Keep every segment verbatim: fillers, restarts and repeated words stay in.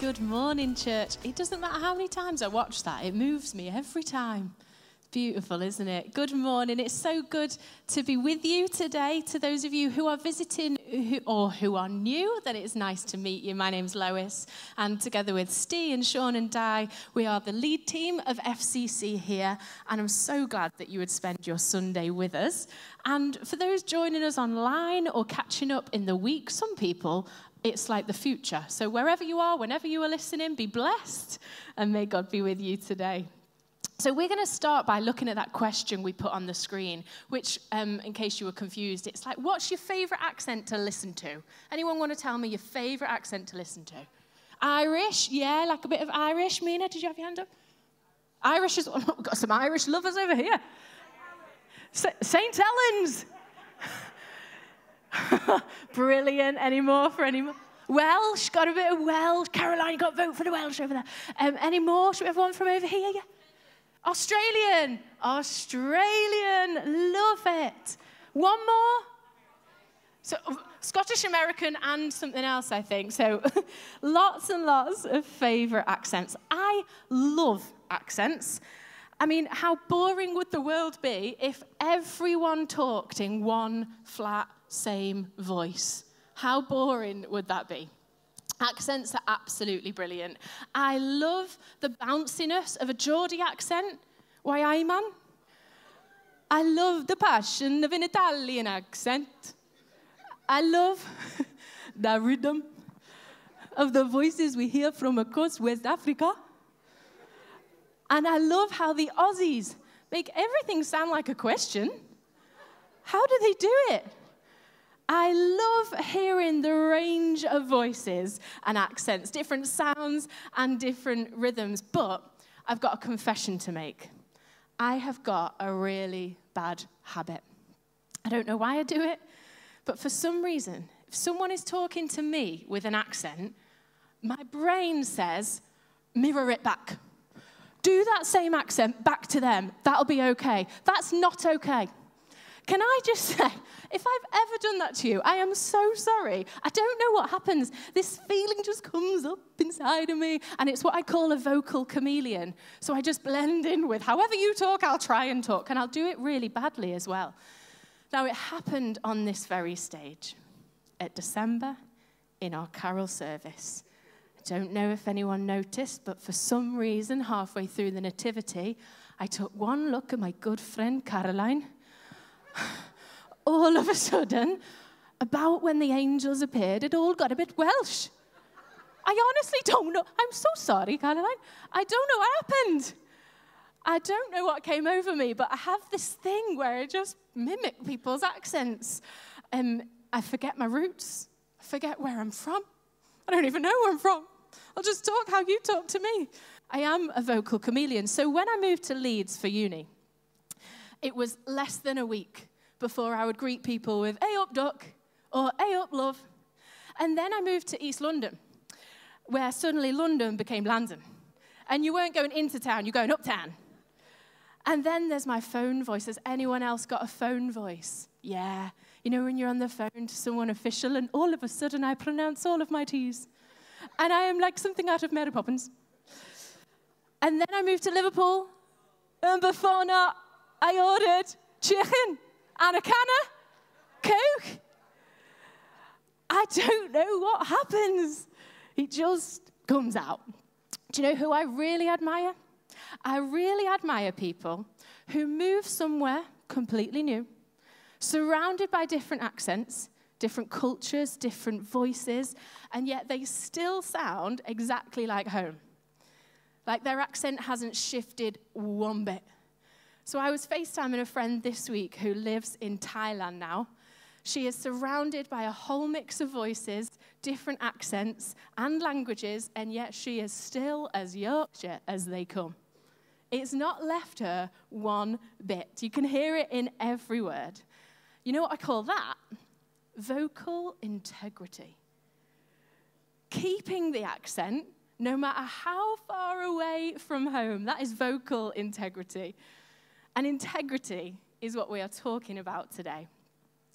Good morning, church. It doesn't matter how many times I watch that, it moves me every time. Beautiful, isn't it? Good morning. It's so good to be with you today. To those of you who are visiting who, or who are new, then it's nice to meet you. My name's Lois, and together with Steve and Sean and Di, we are the lead team of F C C here, and I'm so glad that you would spend your Sunday with us. And for those joining us online or catching up in the week, some people, it's like the future. So wherever you are, whenever you are listening, be blessed, and may God be with you today. So we're going to start by looking at that question we put on the screen, which, um, in case you were confused, it's like, what's your favourite accent to listen to? Anyone want to tell me your favourite accent to listen to? Irish? Yeah, like a bit of Irish. Mina, did you have your hand up? Irish is... We've got some Irish lovers over here. Saint Helens. Brilliant. Any more for any more? Welsh, got a bit of Welsh. Caroline, you got to vote for the Welsh over there. Um, any more? Should we have one from over here? Yeah. Australian. Australian. Love it. One more? So Scottish American and something else, I think. So lots and lots of favourite accents. I love accents. I mean, how boring would the world be if everyone talked in one flat, same voice? How boring would that be? Accents are absolutely brilliant. I love the bounciness of a Geordie accent. Why, aye, man? I love the passion of an Italian accent. I love the rhythm of the voices we hear from across West Africa. And I love how the Aussies make everything sound like a question. How do they do it? I love hearing the range of voices and accents, different sounds and different rhythms, but I've got a confession to make. I have got a really bad habit. I don't know why I do it, but for some reason, if someone is talking to me with an accent, my brain says, mirror it back. Do that same accent back to them. That'll be okay. That's not okay. Can I just say, if I've ever done that to you, I am so sorry. I don't know what happens. This feeling just comes up inside of me, and it's what I call a vocal chameleon. So I just blend in with however you talk, I'll try and talk, and I'll do it really badly as well. Now, it happened on this very stage at December in our carol service. I don't know if anyone noticed, but for some reason, halfway through the nativity, I took one look at my good friend Caroline. All of a sudden, about when the angels appeared, it all got a bit Welsh. I honestly don't know. I'm so sorry, Caroline. I don't know what happened. I don't know what came over me, but I have this thing where I just mimic people's accents. Um, I forget my roots. I forget where I'm from. I don't even know where I'm from. I'll just talk how you talk to me. I am a vocal chameleon. So when I moved to Leeds for uni, it was less than a week before I would greet people with, hey up, duck, or hey up, love. And then I moved to East London, where suddenly London became London. And you weren't going into town, you're going uptown. And then there's my phone voice. Has anyone else got a phone voice? Yeah. You know when you're on the phone to someone official and all of a sudden I pronounce all of my T's. And I am like something out of Mary Poppins. And then I moved to Liverpool. And before that, I ordered chicken and a can of Coke. I don't know what happens. It just comes out. Do you know who I really admire? I really admire people who move somewhere completely new, surrounded by different accents, different cultures, different voices, and yet they still sound exactly like home. Like their accent hasn't shifted one bit. So I was FaceTiming a friend this week who lives in Thailand now. She is surrounded by a whole mix of voices, different accents and languages, and yet she is still as Yorkshire as they come. It's not left her one bit. You can hear it in every word. You know what I call that? Vocal integrity. Keeping the accent, no matter how far away from home, that is vocal integrity. And integrity is what we are talking about today.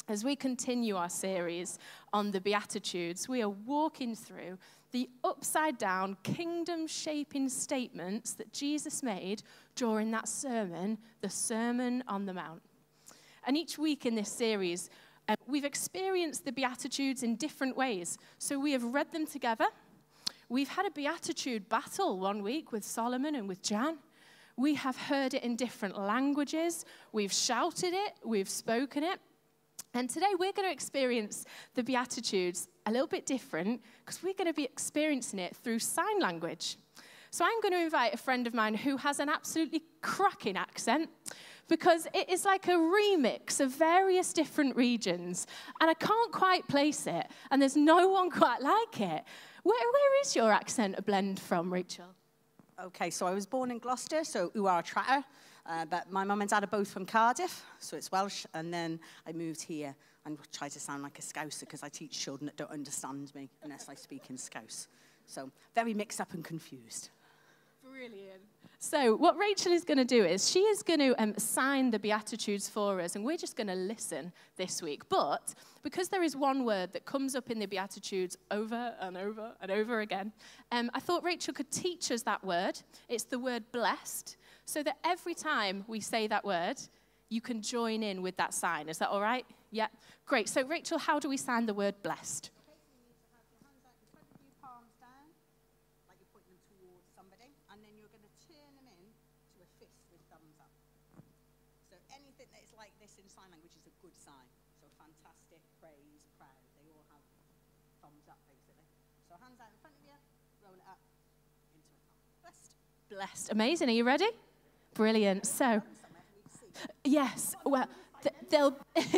As we continue our series on the Beatitudes, we are walking through the upside-down, kingdom-shaping statements that Jesus made during that sermon, the Sermon on the Mount. And each week in this series, uh, we've experienced the Beatitudes in different ways. So we have read them together. We've had a Beatitude battle one week with Solomon and with Jan. We have heard it in different languages. We've shouted it. We've spoken it. And today we're going to experience the Beatitudes a little bit different because we're going to be experiencing it through sign language. So I'm going to invite a friend of mine who has an absolutely cracking accent because it is like a remix of various different regions and I can't quite place it and there's no one quite like it. Where, where is your accent a blend from, Rachel? Okay, so I was born in Gloucester, so Uar Tratter. Uh, but my mum and dad are both from Cardiff, so it's Welsh. And then I moved here and tried to sound like a Scouser because I teach children that don't understand me unless I speak in Scouse. So very mixed up and confused. Brilliant. So what Rachel is going to do is she is going to um, sign the Beatitudes for us, and we're just going to listen this week. But because there is one word that comes up in the Beatitudes over and over and over again, um, I thought Rachel could teach us that word. It's the word blessed. So that every time we say that word, you can join in with that sign. Is that all right? Yeah. Great. So, Rachel, how do we sign the word blessed? Okay, so you need to have your hands out in front of you, palms down, like you're pointing them towards somebody, and then you're going to turn them in to a fist with thumbs up. So anything that's like this in sign language is a good sign. So fantastic, praise, proud, they all have thumbs up, basically. So hands out in front of you, roll it up into a thumb. Blessed. Blessed. Amazing. Are you ready? Brilliant. So, yes. Well, th- they'll...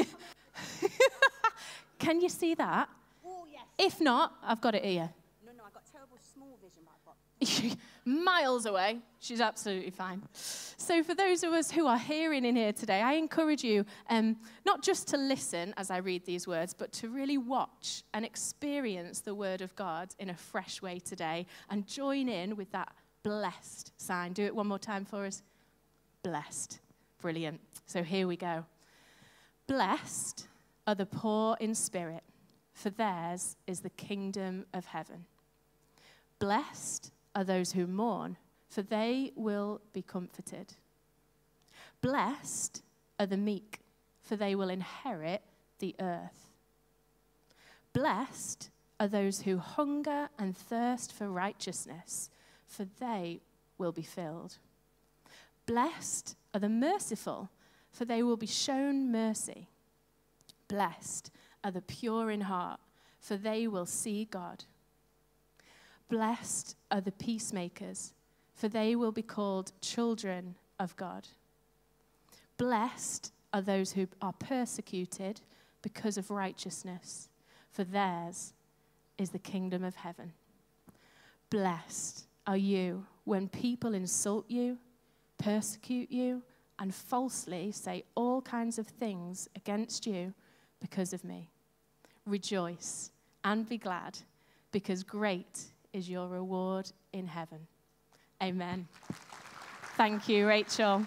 Can you see that? Oh, yes. If not, I've got it here. No, no, I've got terrible small vision, but I've got... Miles away. She's absolutely fine. So for those of us who are hearing in here today, I encourage you um, not just to listen as I read these words, but to really watch and experience the Word of God in a fresh way today and join in with that blessed sign. Do it one more time for us. Blessed. Brilliant. So here we go. Blessed are the poor in spirit, for theirs is the kingdom of heaven. Blessed are those who mourn, for they will be comforted. Blessed are the meek, for they will inherit the earth. Blessed are those who hunger and thirst for righteousness, for they will be filled. Blessed are the merciful, for they will be shown mercy. Blessed are the pure in heart, for they will see God. Blessed are the peacemakers, for they will be called children of God. Blessed are those who are persecuted because of righteousness, for theirs is the kingdom of heaven. Blessed are you when people insult you, persecute you, and falsely say all kinds of things against you because of me. Rejoice and be glad, because great is your reward in heaven. Amen. Thank you, Rachel.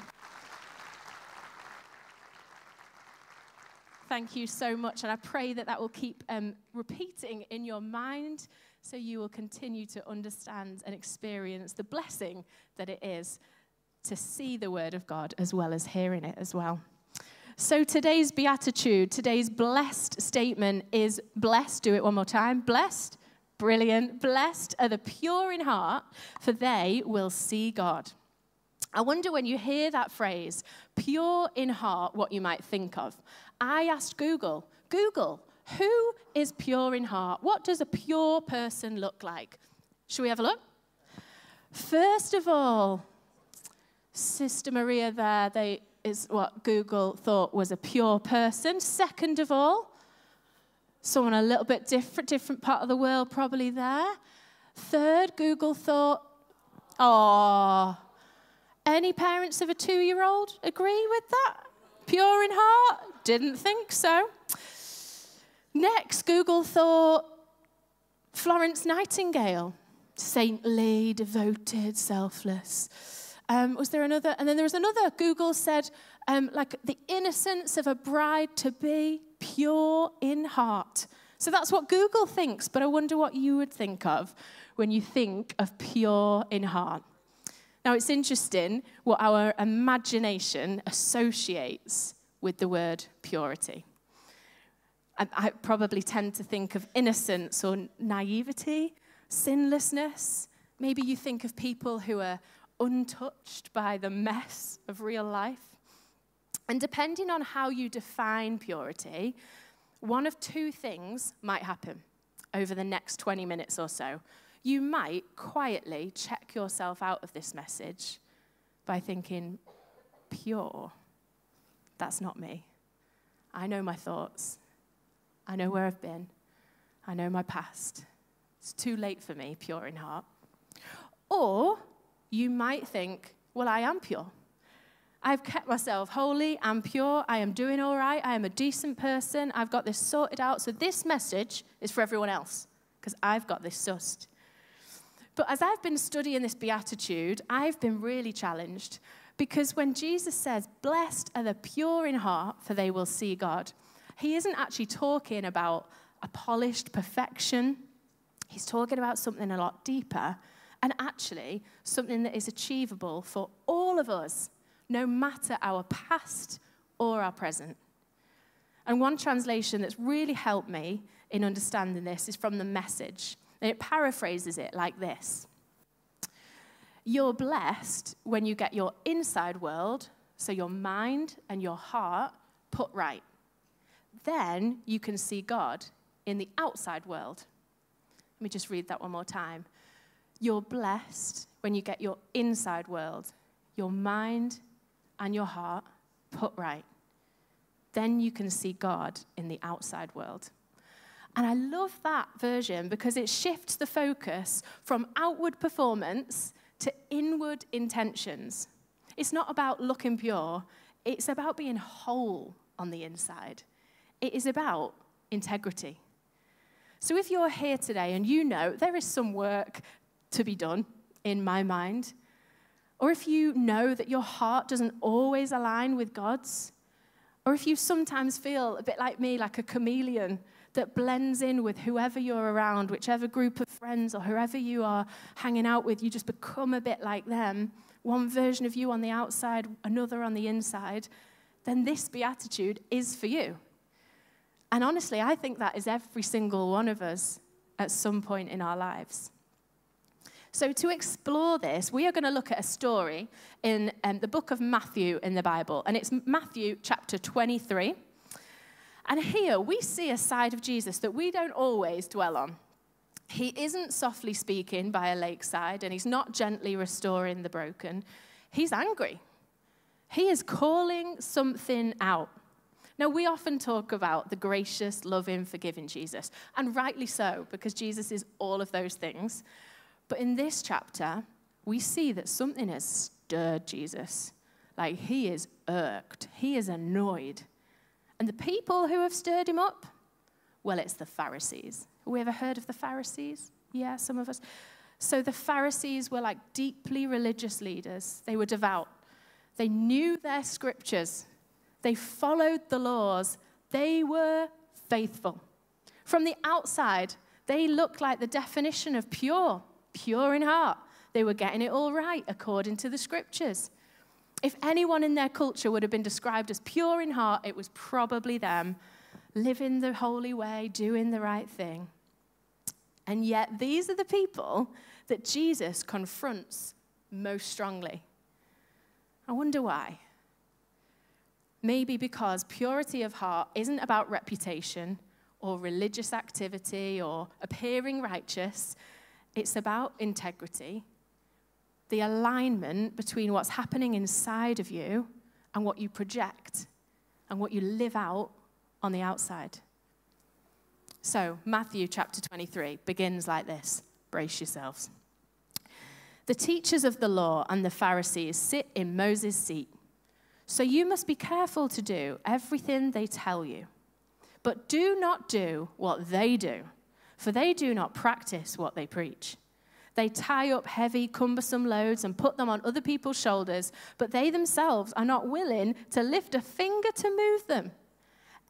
Thank you so much, and I pray that that will keep um, repeating in your mind so you will continue to understand and experience the blessing that it is to see the Word of God as well as hearing it as well. So today's beatitude, today's blessed statement is blessed. Do it one more time. Blessed. Brilliant. Blessed are the pure in heart, for they will see God. I wonder when you hear that phrase, pure in heart, what you might think of. I asked Google, Google, who is pure in heart? What does a pure person look like? Should we have a look? First of all, Sister Maria there, they, is what Google thought was a pure person. Second of all, someone a little bit different, different part of the world probably there. Third, Google thought, oh, any parents of a two-year-old agree with that? Pure in heart? Didn't think so. Next, Google thought Florence Nightingale, saintly, devoted, selfless. Um, was there another? And then there was another. Google said, um, like the innocence of a bride-to-be, pure in heart. So that's what Google thinks, but I wonder what you would think of when you think of pure in heart. Now, it's interesting what our imagination associates with the word purity. I, I probably tend to think of innocence or naivety, sinlessness. Maybe you think of people who are untouched by the mess of real life. And depending on how you define purity, one of two things might happen over the next twenty minutes or so. You might quietly check yourself out of this message by thinking, pure, that's not me. I know my thoughts. I know where I've been. I know my past. It's too late for me, pure in heart. Or you might think, well, I am pure. I've kept myself holy, I'm pure, I am doing all right, I am a decent person, I've got this sorted out. So this message is for everyone else because I've got this sussed. But as I've been studying this beatitude, I've been really challenged because when Jesus says, blessed are the pure in heart, for they will see God, he isn't actually talking about a polished perfection. He's talking about something a lot deeper and actually something that is achievable for all of us, no matter our past or our present. And one translation that's really helped me in understanding this is from the Message. And it paraphrases it like this. You're blessed when you get your inside world, so your mind and your heart, put right. Then you can see God in the outside world. Let me just read that one more time. You're blessed when you get your inside world, your mind and your heart put right. Then you can see God in the outside world. And I love that version because it shifts the focus from outward performance to inward intentions. It's not about looking pure. It's about being whole on the inside. It is about integrity. So if you're here today and you know there is some work to be done in my mind, or if you know that your heart doesn't always align with God's, or if you sometimes feel a bit like me, like a chameleon that blends in with whoever you're around, whichever group of friends or whoever you are hanging out with, you just become a bit like them, one version of you on the outside, another on the inside, then this beatitude is for you. And honestly, I think that is every single one of us at some point in our lives. So to explore this, we are going to look at a story in um, the book of Matthew in the Bible. And it's Matthew chapter twenty-three. And here we see a side of Jesus that we don't always dwell on. He isn't softly speaking by a lakeside, and he's not gently restoring the broken. He's angry. He is calling something out. Now, we often talk about the gracious, loving, forgiving Jesus, and rightly so, because Jesus is all of those things. But in this chapter, we see that something has stirred Jesus. Like, he is irked. He is annoyed. And the people who have stirred him up, well, it's the Pharisees. Have we ever heard of the Pharisees? Yeah, some of us. So the Pharisees were like deeply religious leaders. They were devout. They knew their scriptures. They followed the laws. They were faithful. From the outside, they looked like the definition of pure, pure in heart. They were getting it all right according to the scriptures. If anyone in their culture would have been described as pure in heart, it was probably them, living the holy way, doing the right thing. And yet, these are the people that Jesus confronts most strongly. I wonder why. Maybe because purity of heart isn't about reputation or religious activity or appearing righteous. It's about integrity. The alignment between what's happening inside of you and what you project and what you live out on the outside. So, Matthew chapter twenty-three begins like this. Brace yourselves. The teachers of the law and the Pharisees sit in Moses' seat. So you must be careful to do everything they tell you. But do not do what they do, for they do not practice what they preach. They tie up heavy, cumbersome loads and put them on other people's shoulders, but they themselves are not willing to lift a finger to move them.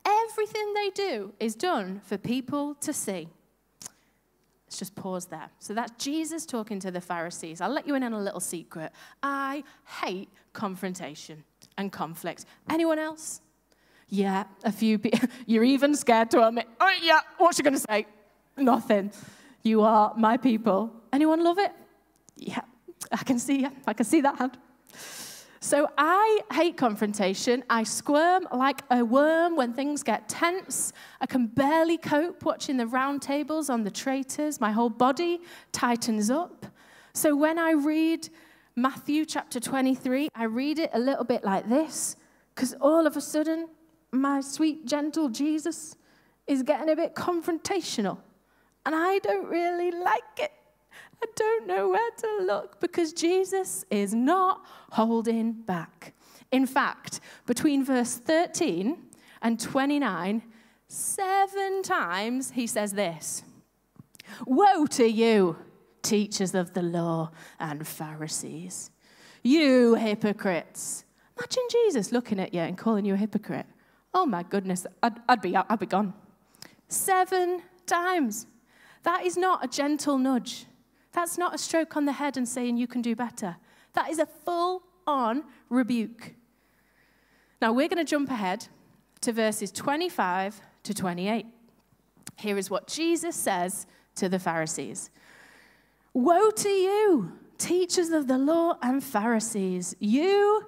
Everything they do is done for people to see. Let's just pause there. So that's Jesus talking to the Pharisees. I'll let you in on a little secret. I hate confrontation and conflict. Anyone else? Yeah, a few people. You're even scared to admit, oh yeah, what's she going to say? Nothing. You are my people. Anyone love it? Yeah, I can see you. I can see that hand. So I hate confrontation. I squirm like a worm when things get tense. I can barely cope watching the round tables on the traitors. My whole body tightens up. So when I read Matthew chapter twenty-three, I read it a little bit like this, because all of a sudden, my sweet, gentle Jesus is getting a bit confrontational. And I don't really like it. I don't know where to look because Jesus is not holding back. In fact, between verse thirteen and twenty-nine, seven times he says this: "Woe to you, teachers of the law and Pharisees, you hypocrites." Imagine Jesus looking at you and calling you a hypocrite. Oh my goodness, I'd, I'd be I'd be gone. Seven times. That is not a gentle nudge. That's not a stroke on the head and saying you can do better. That is a full-on rebuke. Now, we're going to jump ahead to verses twenty-five to twenty-eight. Here is what Jesus says to the Pharisees. "Woe to you, teachers of the law and Pharisees, you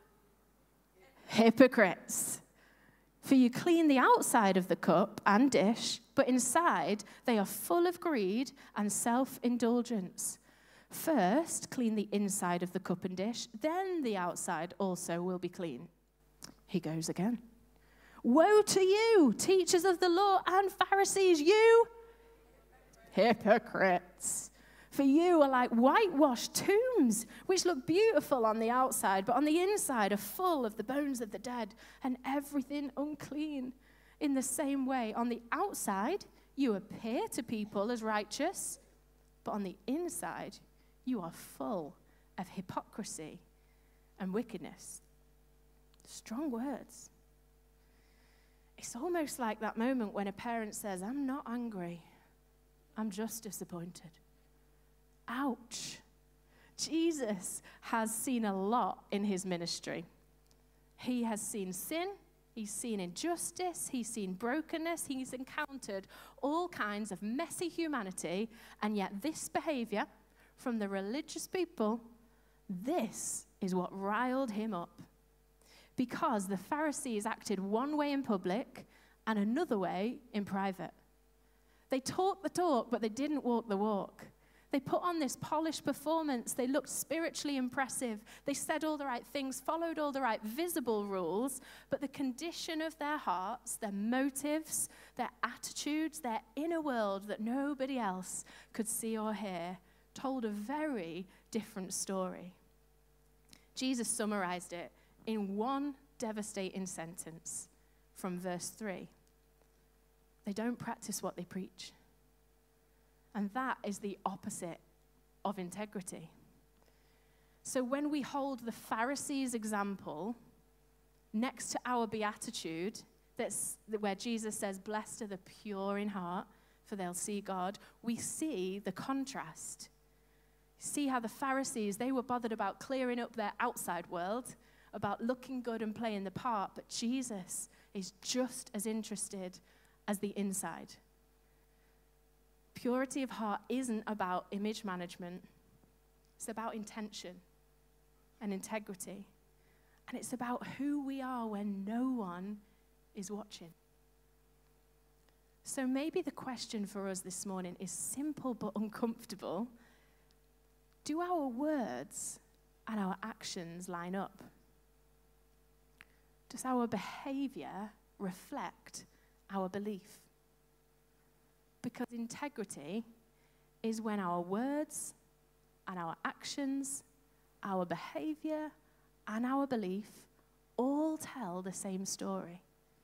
hypocrites! For you clean the outside of the cup and dish, but inside they are full of greed and self-indulgence. First, clean the inside of the cup and dish, then the outside also will be clean." He goes again. "Woe to you, teachers of the law and Pharisees, you hypocrites! For you are like whitewashed tombs, which look beautiful on the outside, but on the inside are full of the bones of the dead and everything unclean. In the same way, on the outside, you appear to people as righteous, but on the inside, you are full of hypocrisy and wickedness." Strong words. It's almost like that moment when a parent says, "I'm not angry, I'm just disappointed." Ouch. Jesus has seen a lot in his ministry. He has seen sin, he's seen injustice, he's seen brokenness, he's encountered all kinds of messy humanity, and yet this behavior from the religious people, this is what riled him up. Because the Pharisees acted one way in public and another way in private. They talked the talk, but they didn't walk the walk. They put on this polished performance. They looked spiritually impressive. They said all the right things, followed all the right visible rules, but the condition of their hearts, their motives, their attitudes, their inner world that nobody else could see or hear, told a very different story. Jesus summarized it in one devastating sentence from verse three. They don't practice what they preach. And that is the opposite of integrity. So when we hold the Pharisees' example next to our beatitude, that's where Jesus says, "Blessed are the pure in heart, for they'll see God," we see the contrast. See how the Pharisees, they were bothered about clearing up their outside world, about looking good and playing the part, but Jesus is just as interested as the inside. Purity of heart isn't about image management. It's about intention and integrity. And it's about who we are when no one is watching. So maybe the question for us this morning is simple but uncomfortable. Do our words and our actions line up? Does our behavior reflect our belief? Because integrity is when our words and our actions, our behavior and our belief all tell the same story.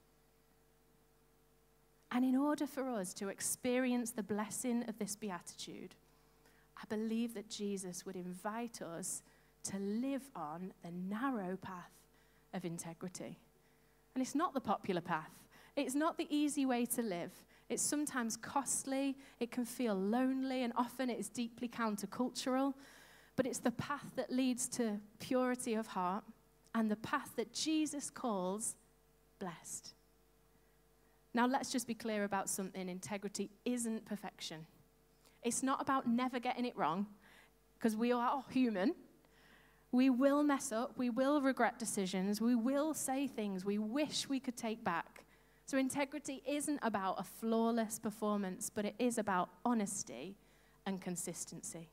And in order for us to experience the blessing of this beatitude, I believe that Jesus would invite us to live on the narrow path of integrity. And it's not the popular path. It's not the easy way to live. It's sometimes costly, it can feel lonely, and often it is deeply countercultural. But it's the path that leads to purity of heart and the path that Jesus calls blessed. Now, let's just be clear about something. Integrity isn't perfection. It's not about never getting it wrong, because we are all human. We will mess up. We will regret decisions. We will say things we wish we could take back. So integrity isn't about a flawless performance, but it is about honesty and consistency.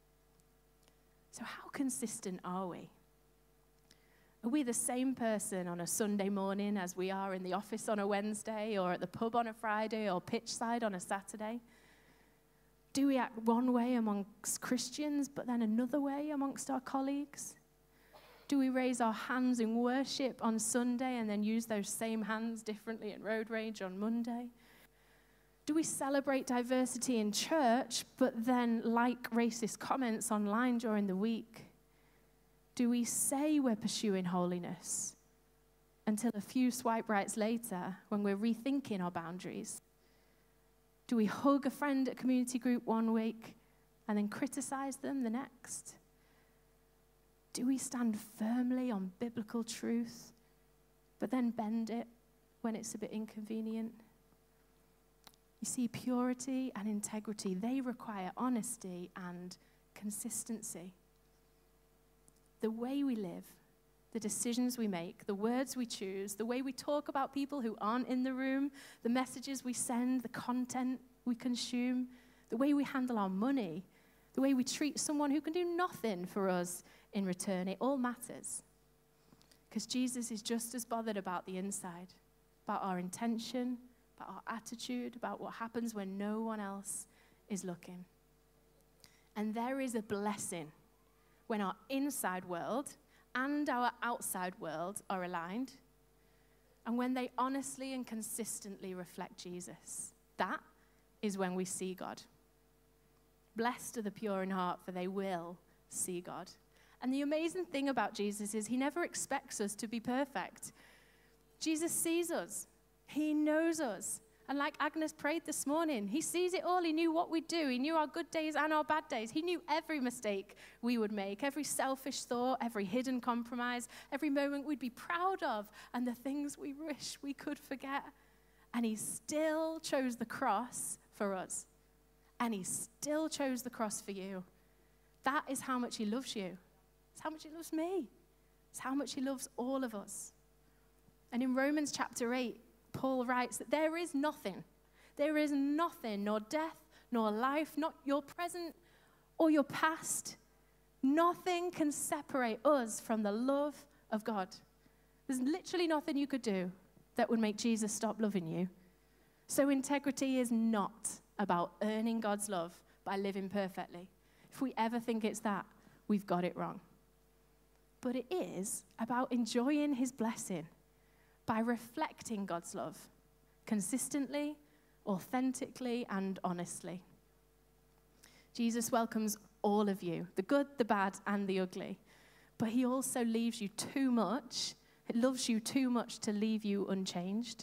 So how consistent are we? Are we the same person on a Sunday morning as we are in the office on a Wednesday, or at the pub on a Friday, or pitch side on a Saturday? Do we act one way amongst Christians, but then another way amongst our colleagues? Do we raise our hands in worship on Sunday and then use those same hands differently in road rage on Monday? Do we celebrate diversity in church, but then like racist comments online during the week? Do we say we're pursuing holiness until a few swipe rights later when we're rethinking our boundaries? Do we hug a friend at community group one week and then criticize them the next? Do we stand firmly on biblical truth, but then bend it when it's a bit inconvenient? You see, purity and integrity, they require honesty and consistency. The way we live, the decisions we make, the words we choose, the way we talk about people who aren't in the room, the messages we send, the content we consume, the way we handle our money, the way we treat someone who can do nothing for us in return, it all matters. Because Jesus is just as bothered about the inside, about our intention, about our attitude, about what happens when no one else is looking. And there is a blessing when our inside world and our outside world are aligned, and when they honestly and consistently reflect Jesus. That is when we see God. Blessed are the pure in heart, for they will see God. And the amazing thing about Jesus is he never expects us to be perfect. Jesus sees us. He knows us. And like Agnes prayed this morning, he sees it all. He knew what we'd do. He knew our good days and our bad days. He knew every mistake we would make, every selfish thought, every hidden compromise, every moment we'd be proud of, and the things we wish we could forget. And he still chose the cross for us. And he still chose the cross for you. That is how much he loves you. It's how much he loves me. It's how much he loves all of us. And in Romans chapter eight, Paul writes that there is nothing, there is nothing, nor death, nor life, not your present or your past. Nothing can separate us from the love of God. There's literally nothing you could do that would make Jesus stop loving you. So integrity is not about earning God's love by living perfectly. If we ever think it's that, we've got it wrong. But it is about enjoying his blessing by reflecting God's love consistently, authentically, and honestly. Jesus welcomes all of you, the good, the bad, and the ugly. But he also leaves you too much. It loves you too much to leave you unchanged.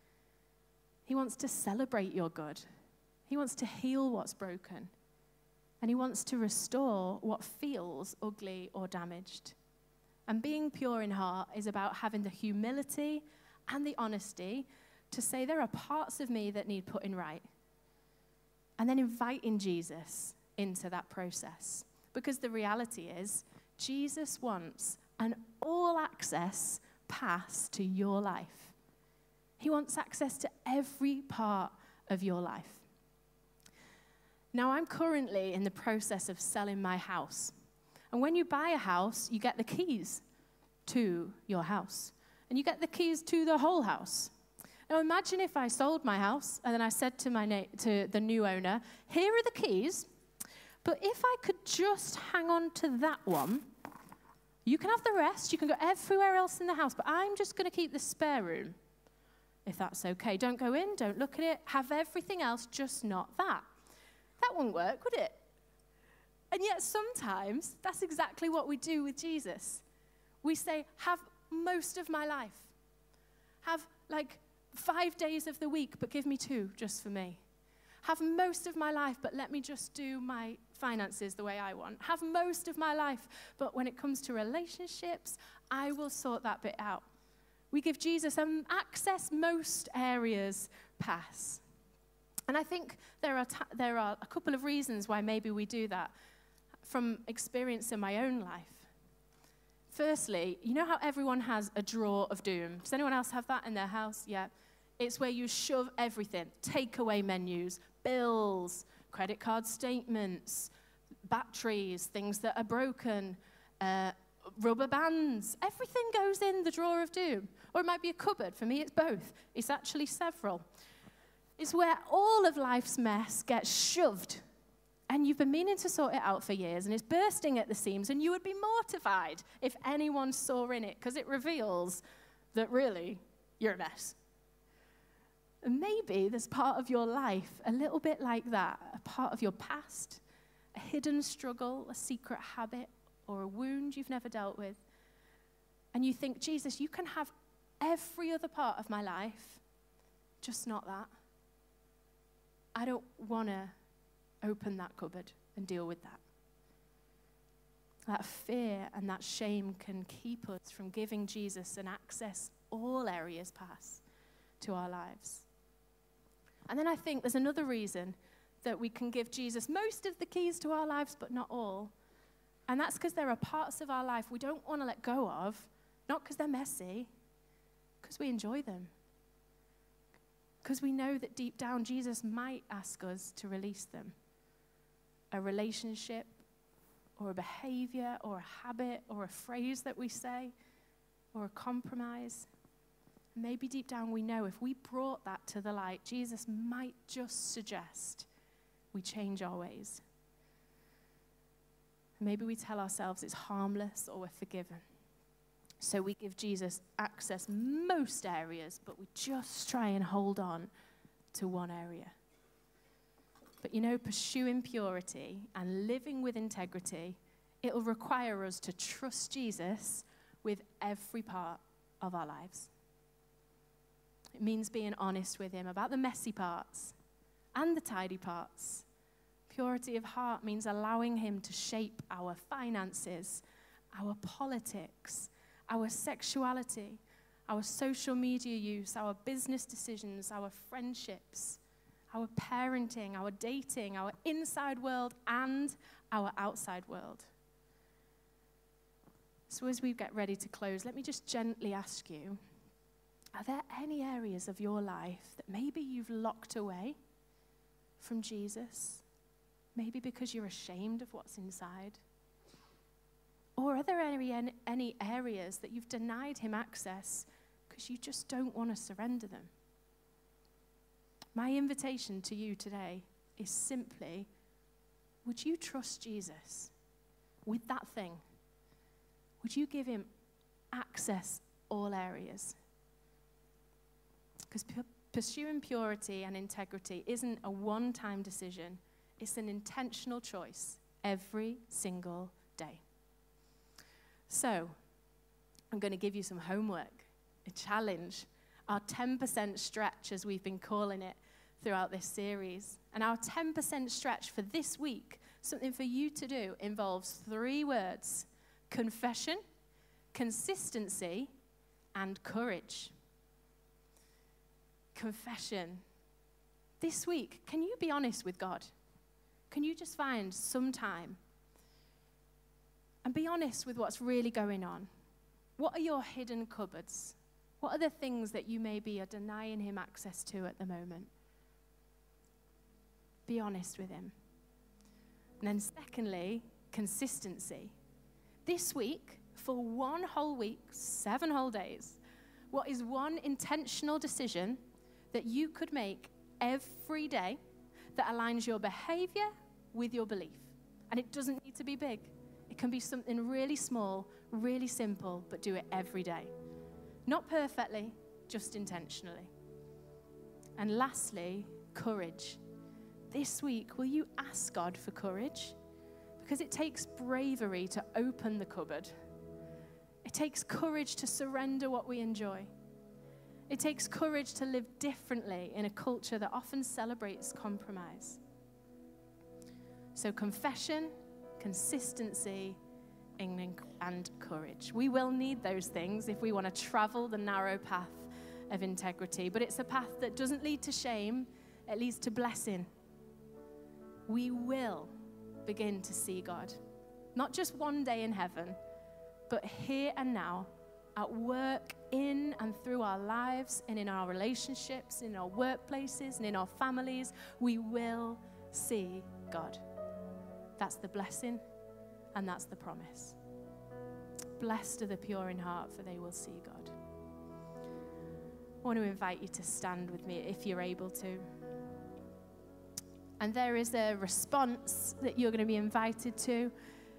He wants to celebrate your good. He wants to heal what's broken. And he wants to restore what feels ugly or damaged. And being pure in heart is about having the humility and the honesty to say there are parts of me that need putting right. And then inviting Jesus into that process. Because the reality is, Jesus wants an all-access pass to your life. He wants access to every part of your life. Now, I'm currently in the process of selling my house. And when you buy a house, you get the keys to your house. And you get the keys to the whole house. Now imagine if I sold my house and then I said to, my na- to the new owner, here are the keys, but if I could just hang on to that one, you can have the rest, you can go everywhere else in the house, but I'm just going to keep the spare room, if that's okay. Don't go in, don't look at it, have everything else, just not that. That wouldn't work, would it? And yet sometimes that's exactly what we do with Jesus. We say, have most of my life. Have like five days of the week, but give me two just for me. Have most of my life, but let me just do my finances the way I want. Have most of my life, but when it comes to relationships, I will sort that bit out. We give Jesus um, access most areas pass. And I think there are, ta- there are a couple of reasons why maybe we do that from experience in my own life. Firstly, you know how everyone has a drawer of doom? Does anyone else have that in their house? Yeah. It's where you shove everything. Takeaway menus, bills, credit card statements, batteries, things that are broken, uh, rubber bands. Everything goes in the drawer of doom. Or it might be a cupboard. For me, it's both. It's actually several. It's where all of life's mess gets shoved. And you've been meaning to sort it out for years, and it's bursting at the seams, and you would be mortified if anyone saw in it, because it reveals that really you're a mess. And maybe there's part of your life a little bit like that, a part of your past, a hidden struggle, a secret habit, or a wound you've never dealt with. And you think, Jesus, you can have every other part of my life, just not that. I don't want to open that cupboard and deal with that. That fear and that shame can keep us from giving Jesus an access all areas pass to our lives. And then I think there's another reason that we can give Jesus most of the keys to our lives, but not all. And that's because there are parts of our life we don't want to let go of, not because they're messy, because we enjoy them. Because we know that deep down, Jesus might ask us to release them. A relationship, or a behavior, or a habit, or a phrase that we say, or a compromise. Maybe deep down we know if we brought that to the light, Jesus might just suggest we change our ways. Maybe we tell ourselves it's harmless or we're forgiven. So we give Jesus access most areas, but we just try and hold on to one area. But you know, pursuing purity and living with integrity, it'll require us to trust Jesus with every part of our lives. It means being honest with him about the messy parts and the tidy parts. Purity of heart means allowing him to shape our finances, our politics, our sexuality, our social media use, our business decisions, our friendships, our parenting, our dating, our inside world, and our outside world. So as we get ready to close, let me just gently ask you, are there any areas of your life that maybe you've locked away from Jesus? Maybe because you're ashamed of what's inside? Or are there any, any areas that you've denied him access because you just don't want to surrender them? My invitation to you today is simply, would you trust Jesus with that thing? Would you give him access all areas? Because pu- pursuing purity and integrity isn't a one-time decision. It's an intentional choice every single day. So, I'm going to give you some homework, a challenge, our ten percent stretch, as we've been calling it throughout this series. And our ten percent stretch for this week, something for you to do, involves three words: confession, consistency, and courage. Confession. This week, can you be honest with God? Can you just find some time and be honest with what's really going on? What are your hidden cupboards? What are the things that you maybe are denying him access to at the moment? Be honest with him. And then secondly, consistency. This week, for one whole week, seven whole days, what is one intentional decision that you could make every day that aligns your behavior with your belief? And it doesn't need to be big. It can be something really small, really simple, but do it every day. Not perfectly, just intentionally. And lastly, courage. This week, will you ask God for courage? Because it takes bravery to open the cupboard. It takes courage to surrender what we enjoy. It takes courage to live differently in a culture that often celebrates compromise. So confession, consistency, and courage. We will need those things if we want to travel the narrow path of integrity. But it's a path that doesn't lead to shame, it leads to blessing. We will begin to see God, not just one day in heaven, but here and now, at work in and through our lives and in our relationships, in our workplaces and in our families. We will see God. That's the blessing and that's the promise. Blessed are the pure in heart, for they will see God. I want to invite you to stand with me if you're able to. And there is a response that you're going to be invited to.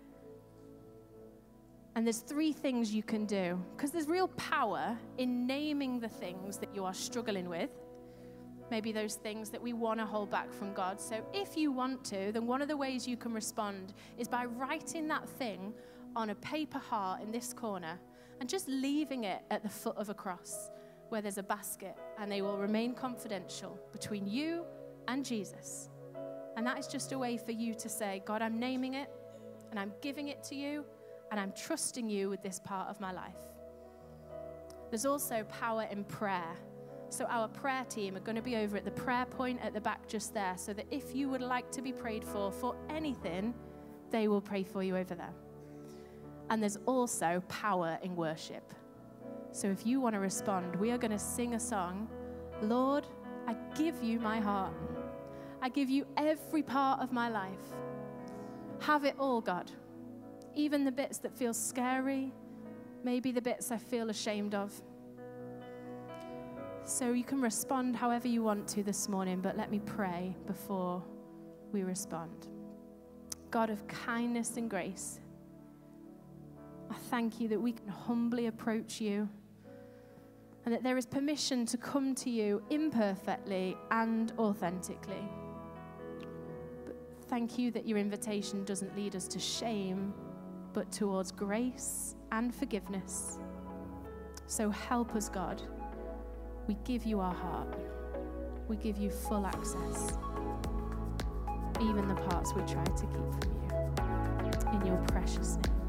And there's three things you can do, because there's real power in naming the things that you are struggling with. Maybe those things that we want to hold back from God. So if you want to, then one of the ways you can respond is by writing that thing on a paper heart in this corner and just leaving it at the foot of a cross where there's a basket, and they will remain confidential between you and Jesus. And that is just a way for you to say, God, I'm naming it and I'm giving it to you and I'm trusting you with this part of my life. There's also power in prayer. So our prayer team are going to be over at the prayer point at the back just there, so that if you would like to be prayed for, for anything, they will pray for you over there. And there's also power in worship. So if you want to respond, we are going to sing a song. Lord, I give you my heart. I give you every part of my life. Have it all, God. Even the bits that feel scary, maybe the bits I feel ashamed of. So you can respond however you want to this morning, but let me pray before we respond. God of kindness and grace, I thank you that we can humbly approach you and that there is permission to come to you imperfectly and authentically. But thank you that your invitation doesn't lead us to shame, but towards grace and forgiveness. So help us, God. We give you our heart. We give you full access, even the parts we try to keep from you. In your precious name.